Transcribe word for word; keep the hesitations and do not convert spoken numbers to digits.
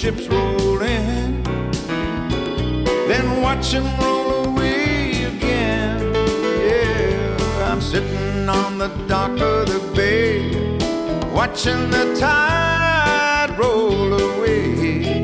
ships roll in, then watch them roll away again. Yeah, I'm sitting on the dock of the bay, watching the tide roll away.